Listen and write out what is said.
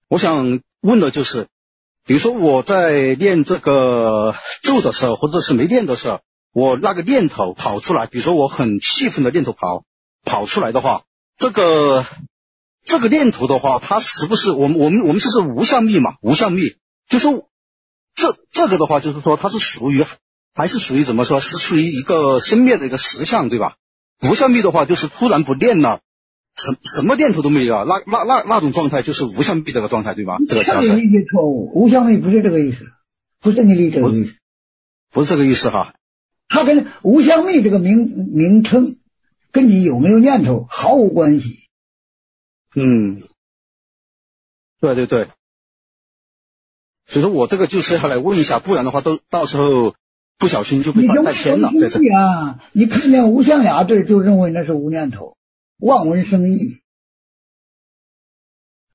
我想问的就是，比如说我在练这个咒的时候，或者是没练的时候，我那个念头跑出来，比如说我很气愤的念头跑出来的话，这个念头的话，它是不是我们就是无相密嘛？无相密，就说这个的话，就是说它是还是属于怎么说？是属于一个生灭的一个实相，对吧？无相密的话，就是突然不念了，什么念头都没有啊，那种状态就是无相密这个状态，对吧？这个是你理解错误，无相密不是这个意思，不是你理解这个意思， 不是这个意思哈。 它跟无相密这个名称跟你有没有念头毫无关系。 对对对。所以说我这个就是要来问一下，不然的话到时候不小心就被带偏了。 你看见无相俩对就认为那是无念头，望文生义。